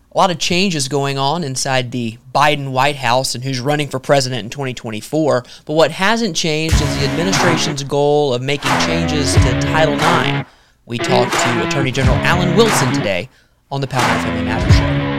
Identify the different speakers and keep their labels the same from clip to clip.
Speaker 1: a lot of changes going on inside the Biden White House and who's running for president in 2024. But what hasn't changed is the administration's goal of making changes to Title IX. We talked to Attorney General Alan Wilson today on the Palmetto Family Matters Show.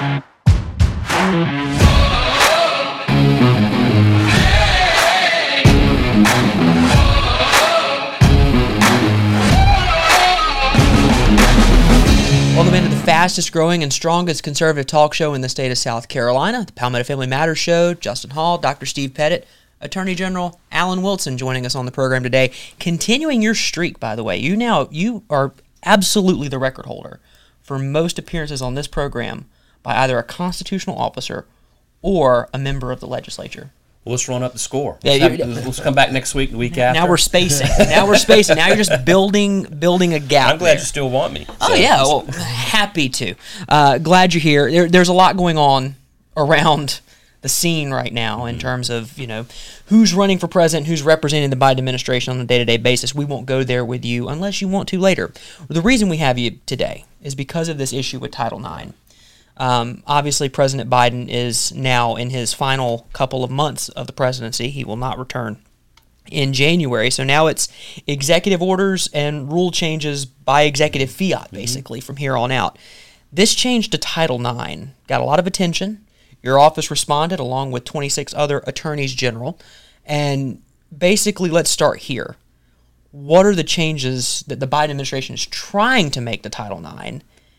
Speaker 1: Welcome into the fastest growing and strongest conservative talk show in the state of South Carolina, the Palmetto Family Matters Show. Justin Hall, Dr. Steve Pettit, Attorney General Alan Wilson joining us on the program today. Continuing your streak, by the way. You are absolutely the record holder for most appearances on this program by either a constitutional officer or a member of the legislature.
Speaker 2: Well, let's run up the score. Let's come back next week, the week after.
Speaker 1: Now we're spacing. Now you're just building a gap.
Speaker 2: I'm glad you still want me.
Speaker 1: Oh, yeah. Well, happy to. Glad you're here. There's a lot going on around the scene right now in terms of, who's running for president, who's representing the Biden administration on a day-to-day basis. We won't go there with you unless you want to later. The reason we have you today is because of this issue with Title IX. Obviously, President Biden is now in his final couple of months of the presidency. He will not return in January. So now it's executive orders and rule changes by executive fiat, basically, from here on out. This change to Title IX got a lot of attention. Your office responded along with 26 other attorneys general. And basically, let's start here. What are the changes that the Biden administration is trying to make to Title IX,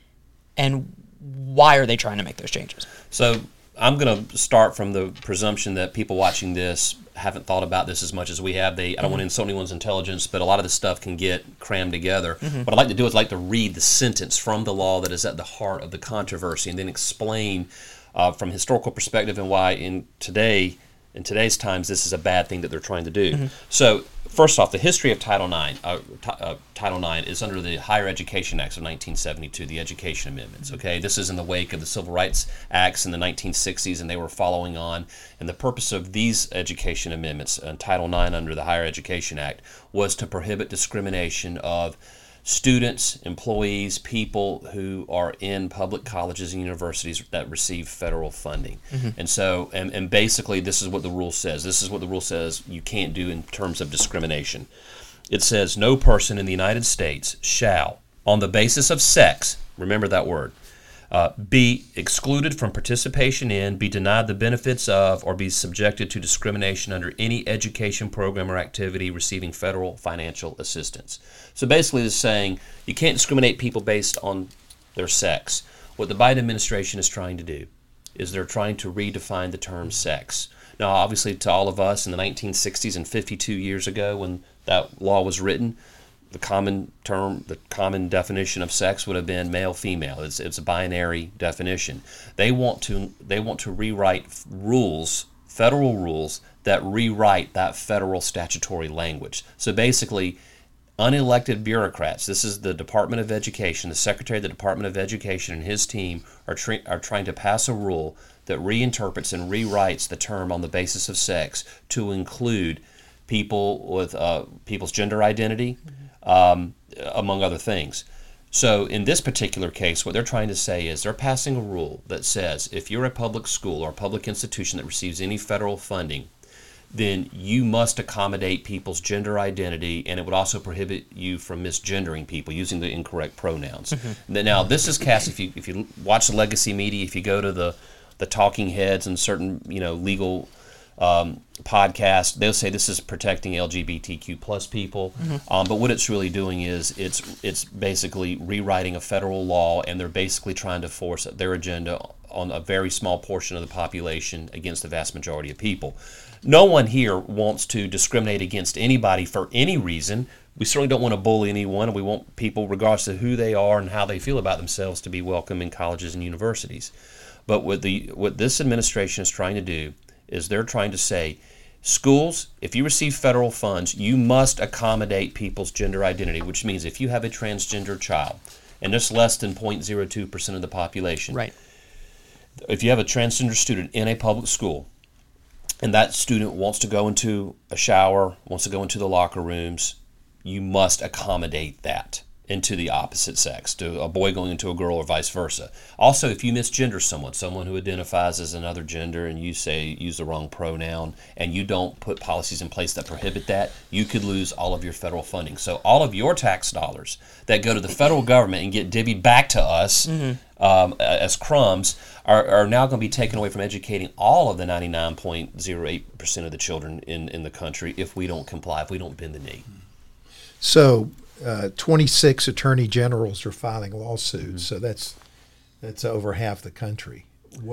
Speaker 1: and why are they trying to make those changes?
Speaker 2: So I'm going to start from the presumption that people watching this haven't thought about this as much as we have. I don't want to insult anyone's intelligence, but a lot of this stuff can get crammed together. What I'd like to do is read the sentence from the law that is at the heart of the controversy and then explain from a historical perspective and why in today's times this is a bad thing that they're trying to do. So first off, the history of Title IX. Title IX is under the Higher Education Acts of 1972, the Education Amendments. Okay, this is in the wake of the Civil Rights Acts in the 1960s, and they were following on. And the purpose of these education amendments, Title IX under the Higher Education Act, was to prohibit discrimination of students, employees, people who are in public colleges and universities that receive federal funding. And so, and basically this is what the rule says. This is what the rule says you can't do in terms of discrimination. It says, no person in the United States shall, on the basis of sex, remember that word, be excluded from participation in, be denied the benefits of, or be subjected to discrimination under any education program or activity receiving federal financial assistance. So basically it's saying you can't discriminate people based on their sex. What the Biden administration is trying to do is they're trying to redefine the term sex. Now, obviously, to all of us in the 1960s and 52 years ago when that law was written, the common definition of sex would have been male-female. It's a binary definition. They want to rewrite rules, federal rules, that rewrite that federal statutory language. So basically, unelected bureaucrats, this is the Department of Education, the Secretary of the Department of Education and his team are trying to pass a rule that reinterprets and rewrites the term on the basis of sex to include people with people's gender identity, among other things. So in this particular case, what they're trying to say is they're passing a rule that says if you're a public school or a public institution that receives any federal funding, then you must accommodate people's gender identity, and it would also prohibit you from misgendering people using the incorrect pronouns. Now, this is cast, if you watch the legacy media, if you go to the talking heads and certain legal podcast, they'll say this is protecting LGBTQ plus people, but what it's really doing is it's basically rewriting a federal law, and they're basically trying to force their agenda on a very small portion of the population against the vast majority of people. No one here wants to discriminate against anybody for any reason. We certainly don't want to bully anyone, and we want people, regardless of who they are and how they feel about themselves, to be welcome in colleges and universities. But what this administration is trying to do is they're trying to say, schools, if you receive federal funds, you must accommodate people's gender identity, which means if you have a transgender child, and there's less than 0.02% of the population.
Speaker 1: Right.
Speaker 2: If you have a transgender student in a public school, and that student wants to go into a shower, wants to go into the locker rooms, you must accommodate that. into the opposite sex, to a boy going into a girl or vice versa. Also, if you misgender someone who identifies as another gender, and you say use the wrong pronoun, and you don't put policies in place that prohibit that, you could lose all of your federal funding. So all of your tax dollars that go to the federal government and get divvied back to us as crumbs are now going to be taken away from educating all of the 99.08% of the children in the country if we don't comply, if we don't bend the knee.
Speaker 3: So 26 attorney generals are filing lawsuits, so that's over half the country.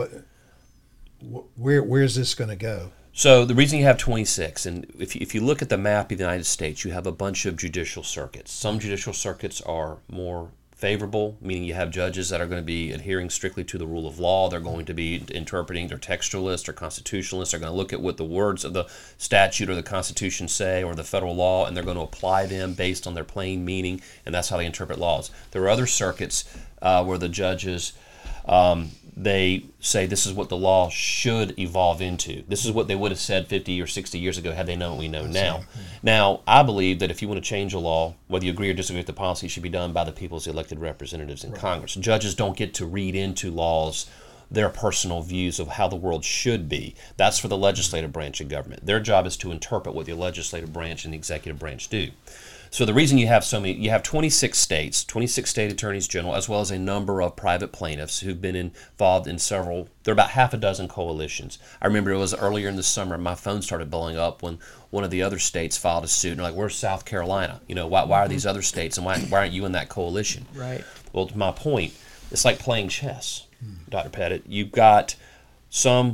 Speaker 3: Where's this going to go?
Speaker 2: So the reason you have 26, and if you look at the map of the United States, you have a bunch of judicial circuits. Some judicial circuits are more favorable, meaning you have judges that are going to be adhering strictly to the rule of law. They're going to be interpreting, they're textualists or constitutionalists. They're going to look at what the words of the statute or the Constitution say or the federal law, and they're going to apply them based on their plain meaning, and that's how they interpret laws. There are other circuits where the judges they say this is what the law should evolve into. This is what they would have said 50 or 60 years ago had they known what we know now. Now, I believe that if you want to change a law, whether you agree or disagree with the policy, it should be done by the people's elected representatives in Congress. Judges don't get to read into laws their personal views of how the world should be. That's for the legislative branch of government. Their job is to interpret what the legislative branch and the executive branch do. So the reason you have 26 states, 26 state attorneys general, as well as a number of private plaintiffs who've been involved in several, there are about half a dozen coalitions. I remember it was earlier in the summer, my phone started blowing up when one of the other states filed a suit. And they're like, where's South Carolina? Why are these other states, and why aren't you in that coalition?
Speaker 1: Right.
Speaker 2: Well, to my point, it's like playing chess, Dr. Pettit. You've got some...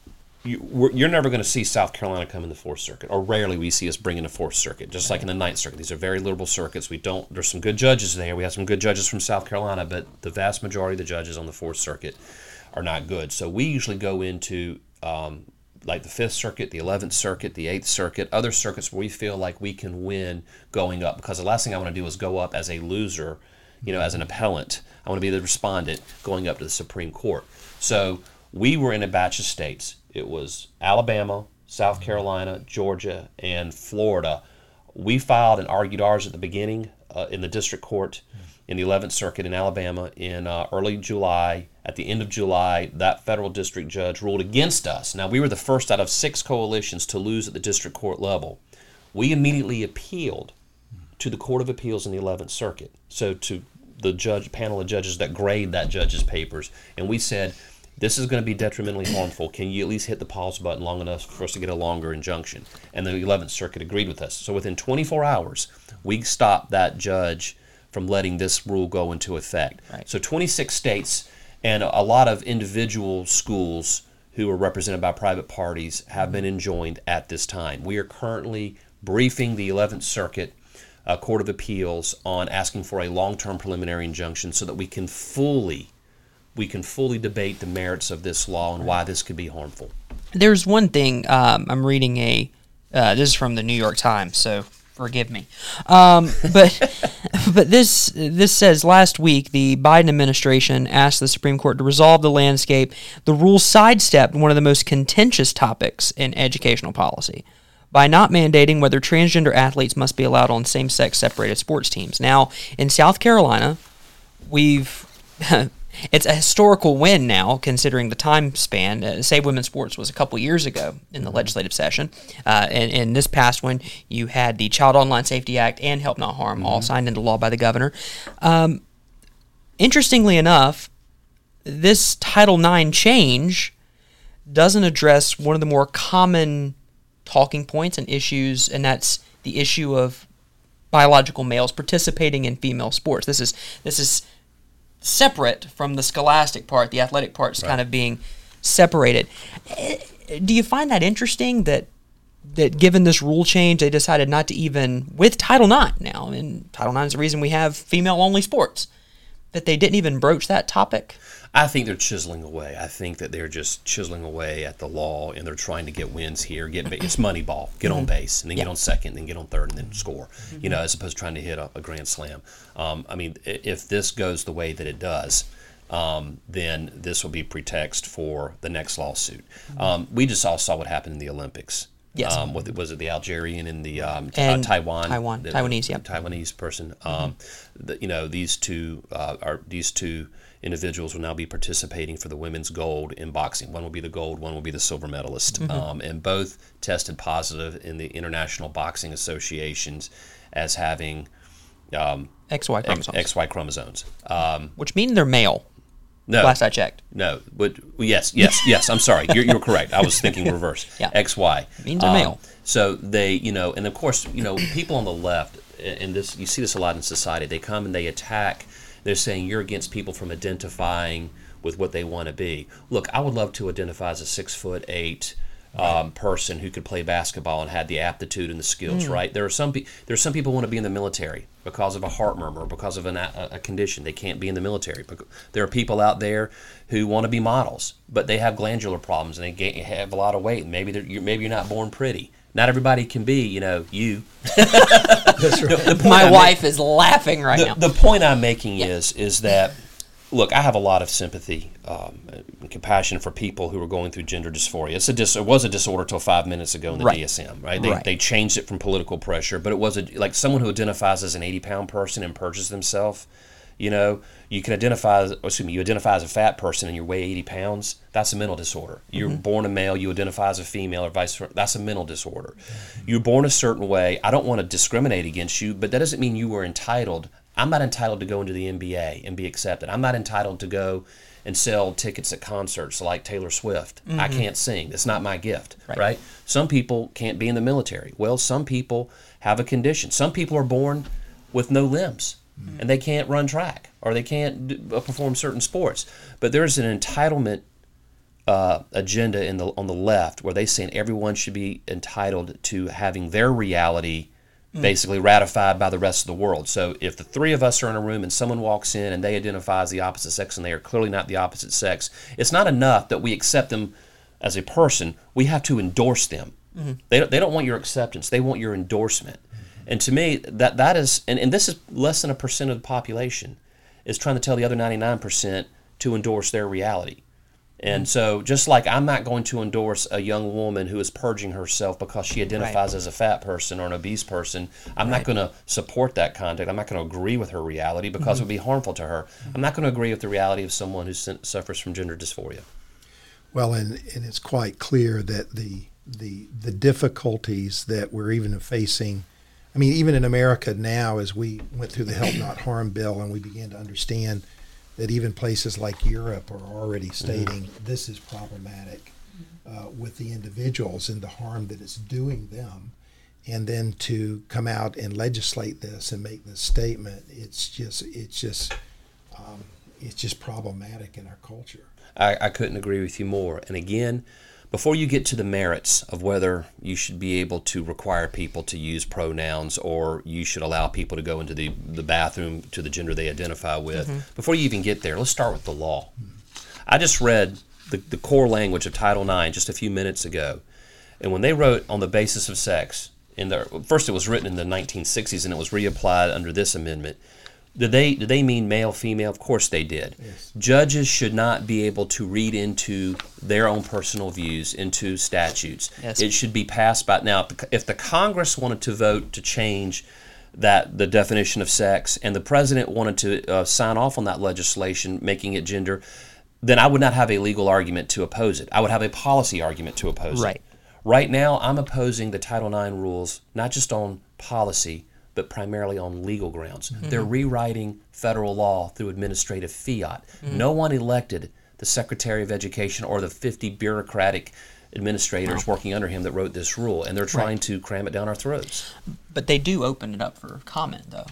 Speaker 2: You're never going to see South Carolina come in the Fourth Circuit, or rarely we see us bring in the Fourth Circuit, just like in the Ninth Circuit. These are very liberal circuits. There's some good judges there. We have some good judges from South Carolina, but the vast majority of the judges on the Fourth Circuit are not good. So we usually go into like the Fifth Circuit, the 11th Circuit, the 8th Circuit, other circuits where we feel like we can win going up, because the last thing I want to do is go up as a loser, as an appellant. I want to be the respondent going up to the Supreme Court. So we were in a batch of states. It was Alabama, South Carolina, Georgia, and Florida. We filed and argued ours at the beginning in the district court in the 11th Circuit in Alabama in early July. At the end of July, that federal district judge ruled against us. Now, we were the first out of 6 coalitions to lose at the district court level. We immediately appealed to the Court of Appeals in the 11th Circuit, so to the panel of judges that grade that judge's papers, and we said, this is going to be detrimentally harmful. Can you at least hit the pause button long enough for us to get a longer injunction? And the 11th Circuit agreed with us. So within 24 hours, we stopped that judge from letting this rule go into effect.
Speaker 1: Right.
Speaker 2: So 26 states and a lot of individual schools who are represented by private parties have been enjoined at this time. We are currently briefing the 11th Circuit Court of Appeals on asking for a long-term preliminary injunction so that we can fully debate the merits of this law and why this could be harmful.
Speaker 1: There's one thing I'm reading this is from the New York Times, so forgive me. But this says last week the Biden administration asked the Supreme Court to resolve the landscape. The rule sidestepped one of the most contentious topics in educational policy by not mandating whether transgender athletes must be allowed on same-sex separated sports teams. Now, in South Carolina, we've... It's a historical win now, considering the time span. Save Women's Sports was a couple years ago in the legislative session. And this past one, you had the Child Online Safety Act and Help Not Harm all signed into law by the governor. Interestingly enough, this Title IX change doesn't address one of the more common talking points and issues, and that's the issue of biological males participating in female sports. This is separate from the scholastic part. The athletic part's kind of being separated. Do you find that interesting that given this rule change, they decided not to even, with Title IX now, and Title IX is the reason we have female-only sports, that they didn't even broach that topic?
Speaker 2: I think they're chiseling away. I think that they're just chiseling away at the law, and they're trying to get wins here. It's Moneyball. Get on base, and then get on second, and then get on third, and then score. As opposed to trying to hit a grand slam. If this goes the way that it does, then this will be pretext for the next lawsuit. We just all saw what happened in the Olympics.
Speaker 1: Yes.
Speaker 2: Was it the Algerian and the
Speaker 1: And
Speaker 2: Taiwanese,
Speaker 1: yeah.
Speaker 2: Taiwanese person? These two individuals will now be participating for the women's gold in boxing. One will be the gold, one will be the silver medalist, and both tested positive in the International Boxing Associations as having
Speaker 1: XY chromosomes.
Speaker 2: XY chromosomes.
Speaker 1: Which mean they're male.
Speaker 2: No,
Speaker 1: Last I checked.
Speaker 2: No, but yes. I'm sorry. You're correct. I was thinking reverse.
Speaker 1: Yeah.
Speaker 2: XY
Speaker 1: Means they're male.
Speaker 2: So they, and of course, people on the left, and this you see this a lot in society. They come and they attack. They're saying you're against people from identifying with what they want to be. Look, I would love to identify as a 6'8" person who could play basketball and had the aptitude and the skills. Right? There are some people who want to be in the military because of a heart murmur, because of a condition. They can't be in the military. There are people out there who want to be models, but they have glandular problems and they have a lot of weight. Maybe you're not born pretty. Not everybody can be, you.
Speaker 3: That's right.
Speaker 1: My wife is laughing right now.
Speaker 2: The point I'm making is that, look, I have a lot of sympathy and compassion for people who are going through gender dysphoria. It was a disorder till 5 minutes ago in the DSM, right? They changed it from political pressure, but it was like someone who identifies as an 80-pound person and purges themselves. You can identify as a fat person and you weigh 80 pounds. That's a mental disorder. You're born a male, you identify as a female or vice versa. That's a mental disorder. You're born a certain way. I don't want to discriminate against you, but that doesn't mean you were entitled. I'm not entitled to go into the NBA and be accepted. I'm not entitled to go and sell tickets at concerts like Taylor Swift. I can't sing. That's not my gift, right? Some people can't be in the military. Well, some people have a condition. Some people are born with no limbs. And they can't run track or they can't perform certain sports. But there's an entitlement agenda on the left where they say everyone should be entitled to having their reality basically ratified by the rest of the world. So if the three of us are in a room and someone walks in and they identify as the opposite sex and they are clearly not the opposite sex, it's not enough that we accept them as a person. We have to endorse them. They don't want your acceptance. They want your endorsement. And to me, that is, and this is less than 1% of the population, is trying to tell the other 99% to endorse their reality. And so just like I'm not going to endorse a young woman who is purging herself because she identifies as a fat person or an obese person, I'm not going to support that conduct. I'm not going to agree with her reality because it would be harmful to her. I'm not going to agree with the reality of someone who suffers from gender dysphoria.
Speaker 3: Well, and it's quite clear that the difficulties that we're even facing, I mean, even in America now, as we went through the Help Not Harm bill and we began to understand that even places like Europe are already stating this is problematic with the individuals and the harm that it's doing them, and then to come out and legislate this and make this statement, it's just problematic in our culture.
Speaker 2: I couldn't agree with you more. And again, before you get to the merits of whether you should be able to require people to use pronouns or you should allow people to go into the bathroom to the gender they identify with, before you even get there, let's start with the law. I just read the core language of Title IX just a few minutes ago. And when they wrote on the basis of sex, first it was written in the 1960s and it was reapplied under this amendment. Did they mean male, female? Of course they did. Yes. Judges should not be able to read into their own personal views into statutes. Yes. It should be passed by. Now, if the Congress wanted to vote to change the definition of sex and the president wanted to sign off on that legislation, making it gender, then I would not have a legal argument to oppose it. I would have a policy argument to oppose it. Right now, I'm opposing the Title IX rules, not just on policy, but primarily on legal grounds. They're rewriting federal law through administrative fiat. No one elected the Secretary of Education or the 50 bureaucratic administrators working under him that wrote this rule, and they're trying to cram it down our throats.
Speaker 1: But they do open it up for comment, though.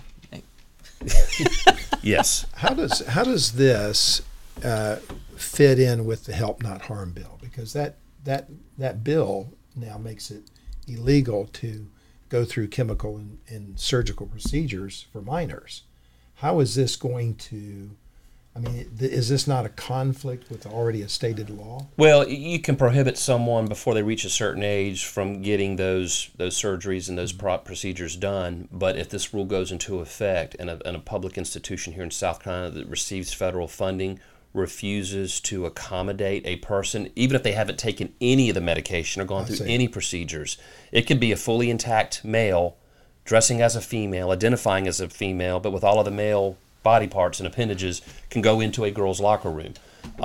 Speaker 2: Yes.
Speaker 3: How does this fit in with the Help Not Harm bill? Because that bill now makes it illegal to go through chemical and surgical procedures for minors. How is this going to, I mean, is this not a conflict with already a stated law?
Speaker 2: Well, you can prohibit someone before they reach a certain age from getting those surgeries and those procedures done, but if this rule goes into effect and a public institution here in South Carolina that receives federal funding refuses to accommodate a person, even if they haven't taken any of the medication or gone through any procedures. It could be a fully intact male dressing as a female, identifying as a female, but with all of the male body parts and appendages, can go into a girl's locker room.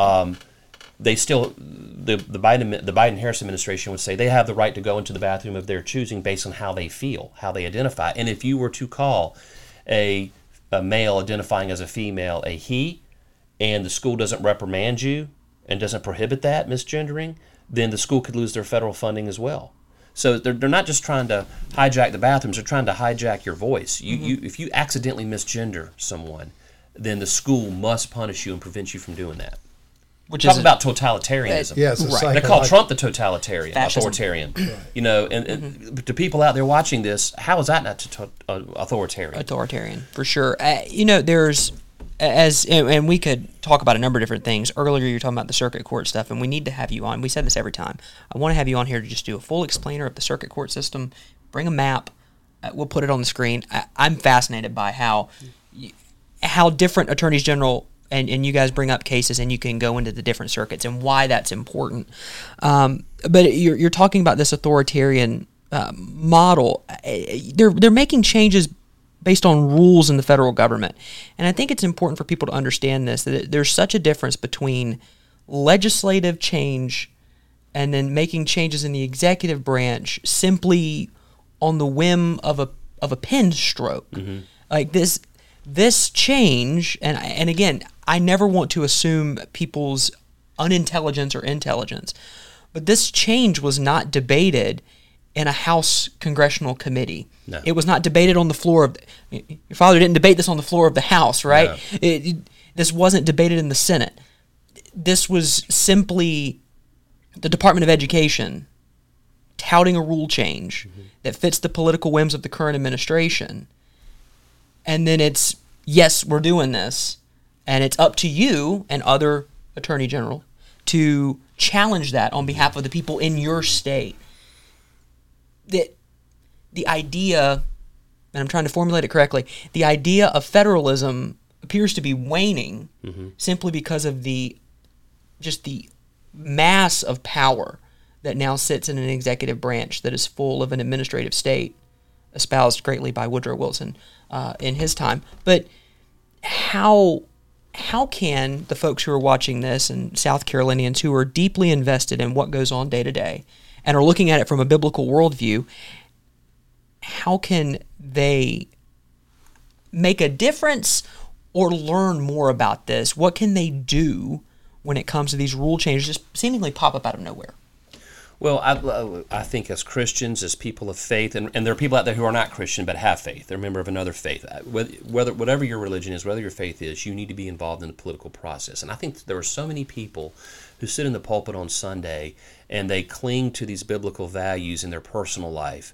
Speaker 2: They still, the Biden-Harris administration would say they have the right to go into the bathroom of their choosing based on how they feel, how they identify. And if you were to call a male identifying as a female a he, and the school doesn't reprimand you and doesn't prohibit that misgendering, then the school could lose their federal funding as well. So they're not just trying to hijack the bathrooms, they're trying to hijack your voice. If you accidentally misgender someone, then the school must punish you and prevent you from doing that.
Speaker 1: Which
Speaker 2: Talk
Speaker 1: is
Speaker 2: about totalitarianism.
Speaker 3: Yes,
Speaker 1: Right.
Speaker 2: They call Trump the totalitarian,
Speaker 1: Fascism.
Speaker 2: authoritarian. You know, and to people out there watching this, how is that not authoritarian?
Speaker 1: Authoritarian, for sure. There's and we could talk about a number of different things. Earlier, you were talking about the circuit court stuff, and we need to have you on. We said this every time. I want to have you on here to just do a full explainer of the circuit court system. Bring a map. We'll put it on the screen. I'm fascinated by how different attorneys general and you guys bring up cases, and you can go into the different circuits and why that's important. But you're talking about this authoritarian model. They're making changes based on rules in the federal government. And I think it's important for people to understand this, that there's such a difference between legislative change and then making changes in the executive branch simply on the whim of a pen stroke. Like this change, and again, I never want to assume people's unintelligence or intelligence, but this change was not debated in a House congressional committee.
Speaker 2: No.
Speaker 1: It was not debated on the floor of your father didn't debate this on the floor of the House, right?
Speaker 2: No.
Speaker 1: This wasn't debated in the Senate. This was simply the Department of Education touting a rule change that fits the political whims of the current administration. And then it's, yes, we're doing this, and it's up to you and other attorney general to challenge that on behalf of the people in your state. The idea, and I'm trying to formulate it correctly, the idea of federalism appears to be waning simply because of the mass of power that now sits in an executive branch that is full of an administrative state, espoused greatly by Woodrow Wilson in his time. But how can the folks who are watching this, and South Carolinians who are deeply invested in what goes on day to day and are looking at it from a biblical worldview, how can they make a difference or learn more about this? What can they do when it comes to these rule changes just seemingly pop up out of nowhere?
Speaker 2: Well, I think as Christians, as people of faith, and there are people out there who are not Christian but have faith, they're a member of another faith. Whatever your religion is, whether your faith is, you need to be involved in the political process. And I think there are so many people who sit in the pulpit on Sunday and they cling to these biblical values in their personal life.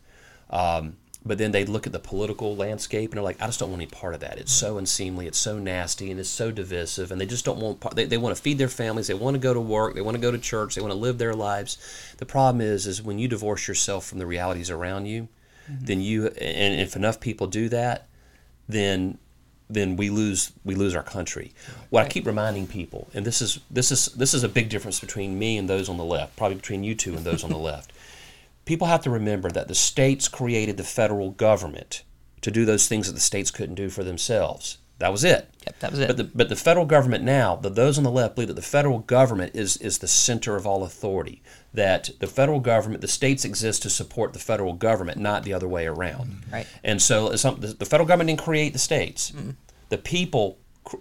Speaker 2: But then they look at the political landscape and they're like, I just don't want any part of that. It's so unseemly, it's so nasty, and it's so divisive, and they just don't want part. They want to feed their families, they want to go to work, they want to go to church, they want to live their lives. The problem is when you divorce yourself from the realities around you, then and if enough people do that, then we lose our country. What I keep reminding people, and this is a big difference between me and those on the left, probably between you two and those on the left. People have to remember that the states created the federal government to do those things that the states couldn't do for themselves. That was it.
Speaker 1: Yep, that was it.
Speaker 2: But the federal government now, those on the left believe that the federal government is the center of all authority. That the federal government, the states exist to support the federal government, not the other way around.
Speaker 1: Right.
Speaker 2: And so the federal government didn't create the states. The people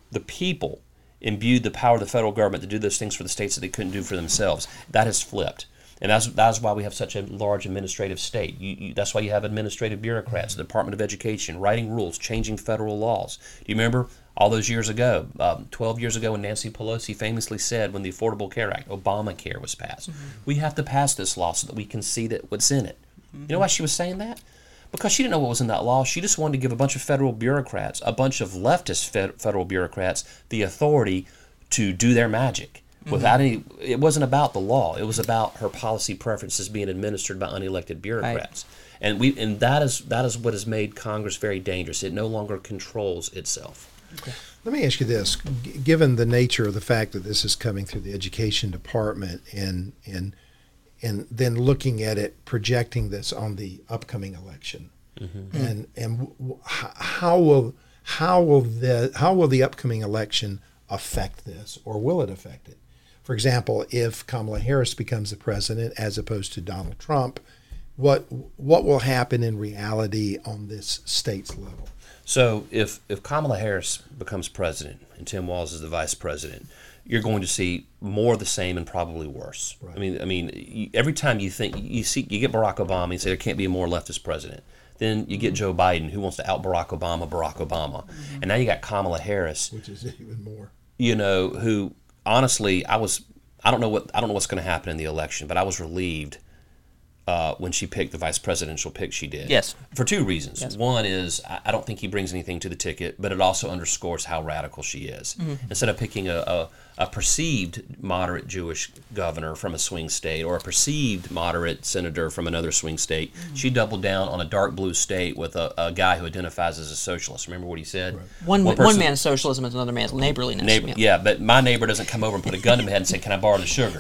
Speaker 2: imbued the power of the federal government to do those things for the states that they couldn't do for themselves. That has flipped. And that's why we have such a large administrative state. That's why you have administrative bureaucrats, the Department of Education, writing rules, changing federal laws. Do you remember all those years ago, 12 years ago, when Nancy Pelosi famously said when the Affordable Care Act, Obamacare, was passed, we have to pass this law so that we can see what's in it. You know why she was saying that? Because she didn't know what was in that law. She just wanted to give a bunch of federal bureaucrats, a bunch of leftist federal bureaucrats, the authority to do their magic. Without it wasn't about the law. It was about her policy preferences being administered by unelected bureaucrats, right. and that is what has made Congress very dangerous. It no longer controls itself.
Speaker 1: Okay.
Speaker 3: Let me ask you this: given the nature of the fact that this is coming through the education department, and then looking at it, projecting this on the upcoming election, how will the upcoming election affect this, or will it affect it? For example, if Kamala Harris becomes the president as opposed to Donald Trump, what will happen in reality on this state's level?
Speaker 2: So if Kamala Harris becomes president and Tim Walz is the vice president, you're going to see more of the same and probably worse.
Speaker 3: Right.
Speaker 2: I mean, every time you get Barack Obama, you say there can't be a more leftist president. Then you get Joe Biden, who wants to out Barack Obama, and now you got Kamala Harris,
Speaker 3: which is even more.
Speaker 2: Who honestly, I don't know what's going to happen in the election, but I was relieved when she picked the vice presidential pick she did.
Speaker 1: Yes.
Speaker 2: For two reasons.
Speaker 1: Yes.
Speaker 2: One is I don't think he brings anything to the ticket, but it also underscores how radical she is. Instead of picking a perceived moderate Jewish governor from a swing state or a perceived moderate senator from another swing state, she doubled down on a dark blue state with a guy who identifies as a socialist. Remember what he said?
Speaker 1: Right. One man's socialism is another man's neighborliness.
Speaker 2: Yeah, but my neighbor doesn't come over and put a gun to my head and say, "Can I borrow the sugar?"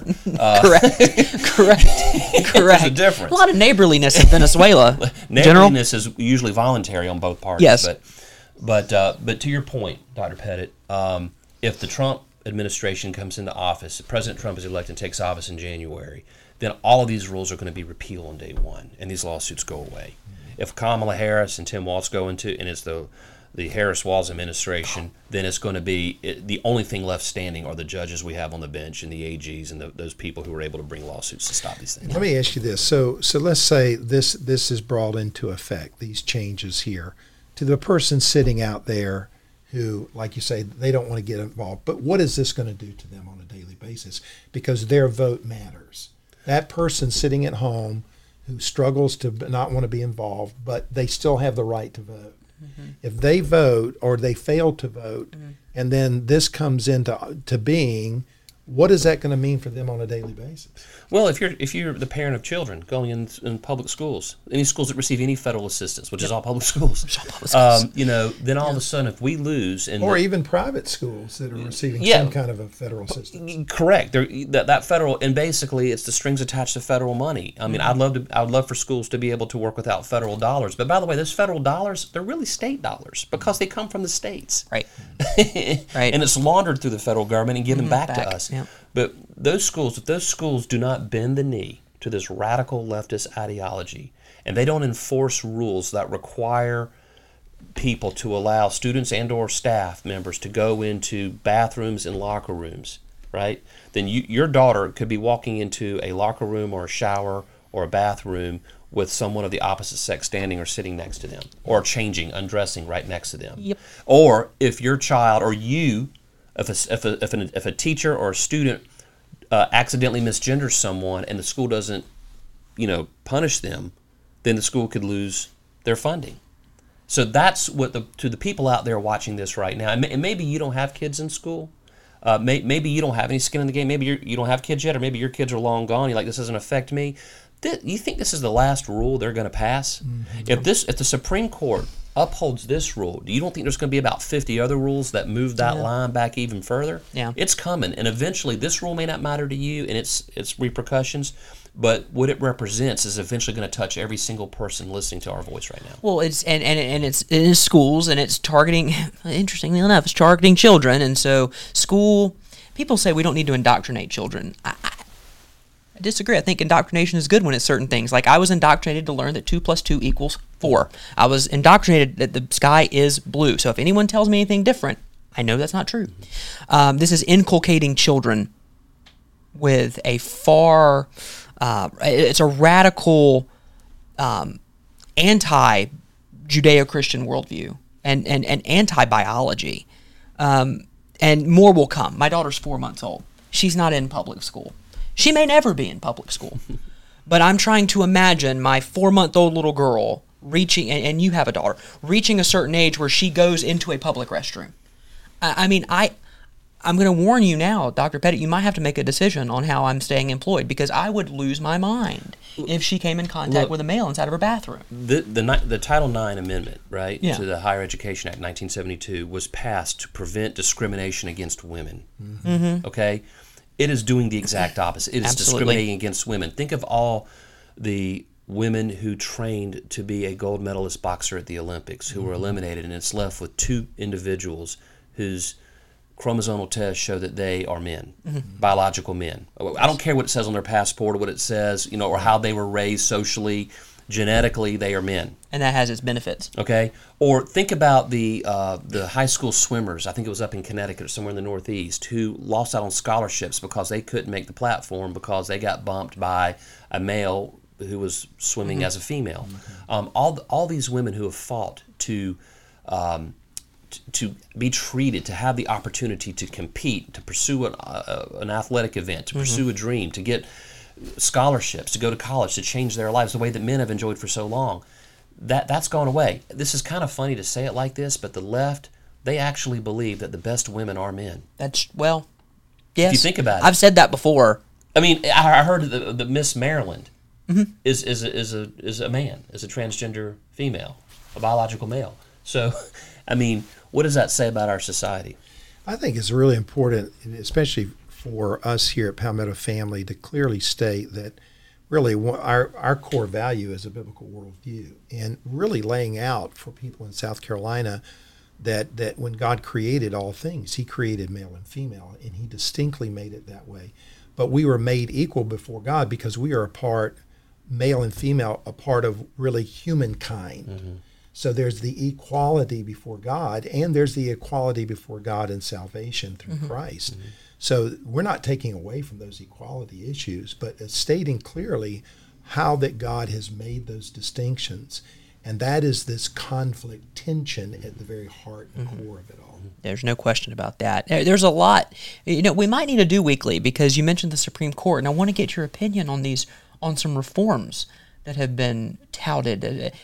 Speaker 1: Correct.
Speaker 2: There's a difference.
Speaker 1: A lot of neighborliness in Venezuela.
Speaker 2: Neighborliness is usually voluntary on both parties.
Speaker 1: Yes.
Speaker 2: But to your point, Dr. Pettit, if the Trump administration comes into office, President Trump is elected and takes office in January, then all of these rules are going to be repealed on day one, and these lawsuits go away. If Kamala Harris and Tim Walz go into, and it's the Harris-Walz administration, then it's going to be the only thing left standing are the judges we have on the bench and the AGs and those people who are able to bring lawsuits to stop these things.
Speaker 3: Let me ask you this. So let's say this is brought into effect, these changes here, to the person sitting out there who, like you say, they don't want to get involved. But what is this going to do to them on a daily basis? Because their vote matters. That person sitting at home who struggles to not want to be involved, but they still have the right to vote. If they vote or they fail to vote, and then this comes into being, what is that going to mean for them on a daily basis?
Speaker 2: Well, if you're the parent of children going in public schools, any schools that receive any federal assistance, which is all public schools, then all of a sudden, if we lose,
Speaker 3: or even private schools that are receiving some kind of a federal assistance,
Speaker 2: correct, that federal, and basically it's the strings attached to federal money. I mean, I'd love for schools to be able to work without federal dollars, but by the way, those federal dollars, they're really state dollars because they come from the states,
Speaker 1: right?
Speaker 2: And it's laundered through the federal government and given back to us.
Speaker 1: Yep.
Speaker 2: But if those schools do not bend the knee to this radical leftist ideology, and they don't enforce rules that require people to allow students and or staff members to go into bathrooms and locker rooms, right? Then your daughter could be walking into a locker room or a shower or a bathroom with someone of the opposite sex standing or sitting next to them, or changing, undressing right next to them.
Speaker 1: Yep.
Speaker 2: Or if your child or you, if a teacher or a student accidentally misgenders someone and the school doesn't, punish them, then the school could lose their funding. So that's what to the people out there watching this right now, and maybe you don't have kids in school. Maybe you don't have any skin in the game. Maybe you don't have kids yet, or maybe your kids are long gone. You're like, this doesn't affect me. You think this is the last rule they're going to pass? Mm-hmm. If the Supreme Court upholds this rule, do you don't think there's going to be about 50 other rules that move that line back even further?
Speaker 1: Yeah.
Speaker 2: It's coming, and eventually this rule may not matter to you and its repercussions, but what it represents is eventually going to touch every single person listening to our voice right now.
Speaker 1: Well, it's and it's in schools, and it's targeting. Interestingly enough, it's targeting children, and so school. People say we don't need to indoctrinate children. I disagree. I think indoctrination is good when it's certain things. Like I was indoctrinated to learn that 2 + 2 = 4. I was indoctrinated that the sky is blue. So if anyone tells me anything different, I know that's not true. This is inculcating children with a far, it's a radical anti-Judeo-Christian worldview and anti-biology. And more will come. My daughter's 4 months old. She's not in public school. She may never be in public school, but I'm trying to imagine my 4-month-old little girl reaching, and you have a daughter, reaching a certain age where she goes into a public restroom. I mean, I'm going to warn you now, Dr. Pettit, you might have to make a decision on how I'm staying employed, because I would lose my mind if she came in contact with a male inside of her bathroom.
Speaker 2: The Title IX Amendment, right,
Speaker 1: Yeah.
Speaker 2: to the Higher Education Act 1972 was passed to prevent discrimination against women.
Speaker 1: Mm-hmm.
Speaker 2: Okay? It is doing the exact opposite. It is
Speaker 1: Absolutely.
Speaker 2: discriminating against women. Think of all the women who trained to be a gold medalist boxer at the Olympics who were eliminated, and it's left with two individuals whose chromosomal tests show that they are men, biological men. I don't care what it says on their passport or what it says, or how they were raised socially, genetically, they are men.
Speaker 1: And that has its benefits.
Speaker 2: Okay? Or think about the high school swimmers, I think it was up in Connecticut or somewhere in the Northeast, who lost out on scholarships because they couldn't make the platform because they got bumped by a male who was swimming as a female. All these women who have fought to be treated, to have the opportunity to compete, to pursue an athletic event, to pursue a dream, to get scholarships, to go to college, to change their lives the way that men have enjoyed for so long, that's gone away. This is kind of funny to say it like this, but the left, they actually believe that the best women are men.
Speaker 1: Yes. If
Speaker 2: you think about it.
Speaker 1: I've said that before.
Speaker 2: I mean, I heard the Miss Maryland is a man, is a transgender female, a biological male. So, I mean, what does that say about our society?
Speaker 3: I think it's really important, especially for us here at Palmetto Family, to clearly state that really our core value is a biblical worldview, and really laying out for people in South Carolina that when God created all things, he created male and female, and he distinctly made it that way. But we were made equal before God because we are male and female, a part of really humankind. Mm-hmm. So there's the equality before God, and there's the equality before God in salvation through Christ. Mm-hmm. So we're not taking away from those equality issues, but stating clearly how that God has made those distinctions. And that is this conflict tension at the very heart and core of it all.
Speaker 1: There's no question about that. There's a lot, we might need to do weekly, because you mentioned the Supreme Court, and I want to get your opinion on some reforms that have been touted.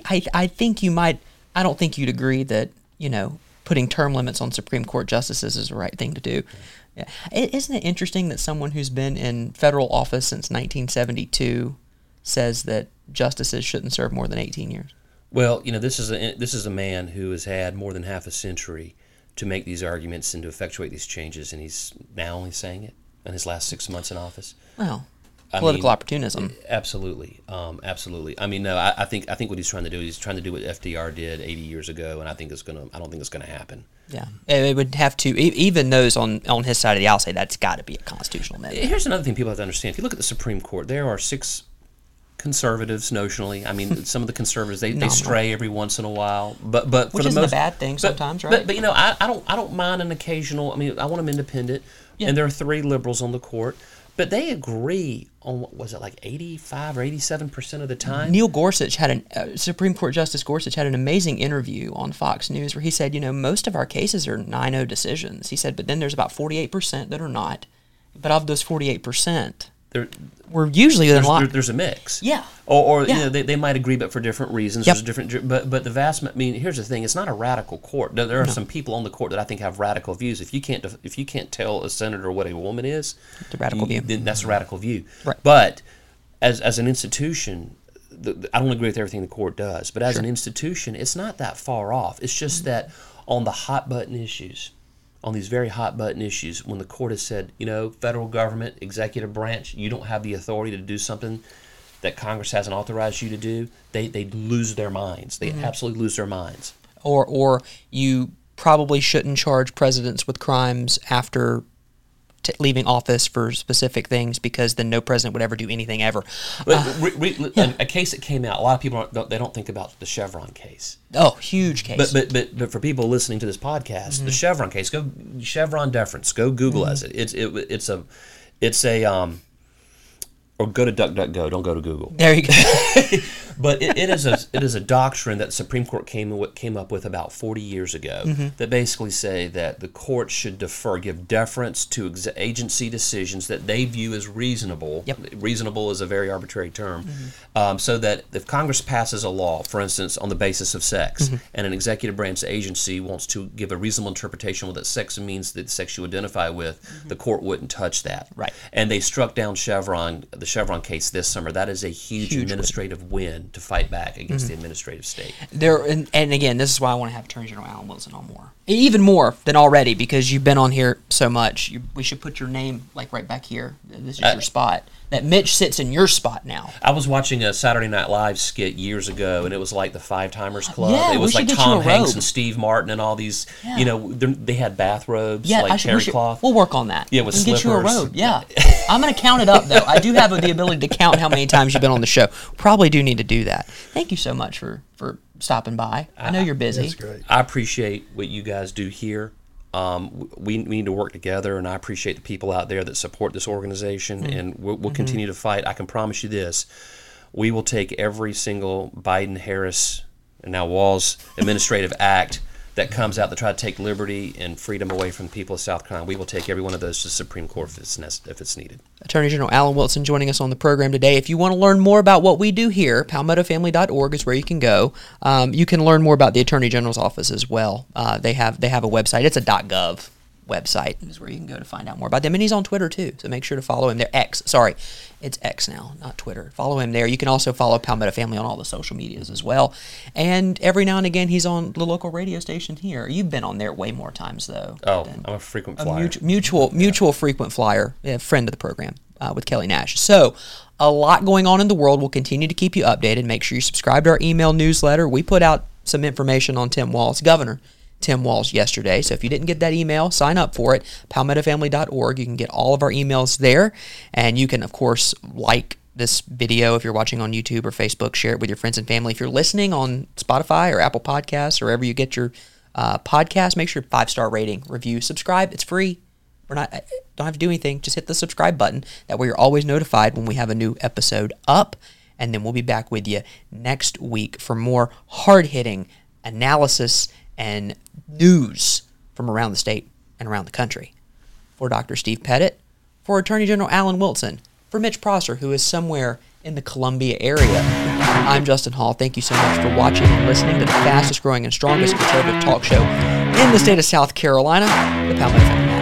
Speaker 1: I think you might, I don't think you'd agree that, putting term limits on Supreme Court justices is the right thing to do. Yeah. Isn't it interesting that someone who's been in federal office since 1972 says that justices shouldn't serve more than 18 years?
Speaker 2: Well, this is a man who has had more than half a century to make these arguments and to effectuate these changes, and he's now only saying it in his last 6 months in office.
Speaker 1: Well, political opportunism.
Speaker 2: Absolutely, absolutely. I mean, no, I think what he's trying to do, he's trying to do what FDR did 80 years ago, and I don't think it's gonna happen.
Speaker 1: Yeah, it would have to. Even those on his side of the aisle say that's got to be a constitutional amendment.
Speaker 2: Here's another thing people have to understand. If you look at the Supreme Court, there are 6 conservatives notionally. I mean, some of the conservatives they stray every once in a while, but for
Speaker 1: which
Speaker 2: the
Speaker 1: isn't
Speaker 2: most,
Speaker 1: a bad thing sometimes, right?
Speaker 2: But I don't mind an occasional. I mean, I want them independent, and there are 3 liberals on the court. But they agree on, what was it, like 85 or 87% of the time?
Speaker 1: Neil Gorsuch Supreme Court Justice Gorsuch had an amazing interview on Fox News where he said, most of our cases are 9-0 decisions. He said, but then there's about 48% that are not. But of those 48%, we're usually
Speaker 2: there's a mix.
Speaker 1: Yeah.
Speaker 2: Or
Speaker 1: yeah.
Speaker 2: They might agree, but for different reasons.
Speaker 1: Yep.
Speaker 2: There's different, but the vast. I mean, here's the thing: it's not a radical court. There are some people on the court that I think have radical views. If you can't tell a senator what a woman is,
Speaker 1: it's a radical view.
Speaker 2: Then that's a radical view.
Speaker 1: Right.
Speaker 2: But as an institution, I don't agree with everything the court does. But as an institution, it's not that far off. It's just that on the hot button issues. On these very hot button issues, when the court has said, federal government, executive branch, you don't have the authority to do something that Congress hasn't authorized you to do, they lose their minds. They absolutely lose their minds.
Speaker 1: Or you probably shouldn't charge presidents with crimes after leaving office for specific things, because then no president would ever do anything ever.
Speaker 2: A case that came out, a lot of people don't think about the Chevron case.
Speaker 1: Oh, huge case.
Speaker 2: But for people listening to this podcast, the Chevron case, go Chevron deference, go Google as it. It's a or go to DuckDuckGo, don't go to Google.
Speaker 1: There you go.
Speaker 2: But it is a doctrine that the Supreme Court came up with about 40 years ago that basically say that the court should give deference to agency decisions that they view as reasonable.
Speaker 1: Yep.
Speaker 2: Reasonable is a very arbitrary term. So that if Congress passes a law, for instance, on the basis of sex, and an executive branch agency wants to give a reasonable interpretation of what that sex means, the sex you identify with, the court wouldn't touch that.
Speaker 1: Right.
Speaker 2: And they struck down the Chevron case this summer. That is a huge administrative win to fight back against the administrative state.
Speaker 1: And again, this is why I want to have Attorney General Alan Wilson on more. Even more than already, because you've been on here so much. We should put your name right back here. This is your spot. That Mitch sits in your spot now.
Speaker 2: I was watching a Saturday Night Live skit years ago, and it was like the Five Timers Club.
Speaker 1: Yeah,
Speaker 2: it was
Speaker 1: we
Speaker 2: like
Speaker 1: should get
Speaker 2: Tom
Speaker 1: you a
Speaker 2: Hanks
Speaker 1: robe.
Speaker 2: and Steve Martin and all these.
Speaker 1: Yeah.
Speaker 2: They had bathrobes,
Speaker 1: Yeah,
Speaker 2: like terry cloth.
Speaker 1: We'll work on that.
Speaker 2: Yeah, with
Speaker 1: and get you a
Speaker 2: slippers.
Speaker 1: robe. Yeah, I'm going to count it up though. I do have the ability to count how many times you've been on the show. Probably do need to do that. Thank you so much for stopping by. I know you're busy.
Speaker 3: That's great.
Speaker 2: I appreciate what you guys do here. We need to work together, and I appreciate the people out there that support this organization, and we'll continue to fight. I can promise you this: we will take every single Biden, Harris, and now Walz administrative act that comes out to try to take liberty and freedom away from the people of South Carolina. We will take every one of those to the Supreme Court if it's needed.
Speaker 1: Attorney General Alan Wilson joining us on the program today. If you want to learn more about what we do here, palmettofamily.org is where you can go. You can learn more about the Attorney General's office as well. They have a website. It's a .gov website is where you can go to find out more about them. And he's on Twitter too, so make sure to follow him there. It's X now, not Twitter. Follow him there. You can also follow Palmetto Family on all the social medias as well. And every now and again, he's on the local radio station here. You've been on there way more times though.
Speaker 2: Oh, I'm a frequent flyer.
Speaker 1: Mutual frequent flyer, friend of the program with Kelly Nash. So a lot going on in the world. We'll continue to keep you updated. Make sure you subscribe to our email newsletter. We put out some information on Governor Tim Walz yesterday. So if you didn't get that email, sign up for it. palmettofamily.org. You can get all of our emails there. And you can, of course, like this video if you're watching on YouTube or Facebook. Share it with your friends and family. If you're listening on Spotify or Apple Podcasts or wherever you get your podcast, make sure 5-star rating, review, subscribe. It's free. Don't have to do anything. Just hit the subscribe button. That way you're always notified when we have a new episode up. And then we'll be back with you next week for more hard-hitting analysis and news from around the state and around the country. For Dr. Steve Pettit, for Attorney General Alan Wilson, for Mitch Prosser, who is somewhere in the Columbia area, I'm Justin Hall. Thank you so much for watching and listening to the fastest growing and strongest conservative talk show in the state of South Carolina, the Palmetto Family.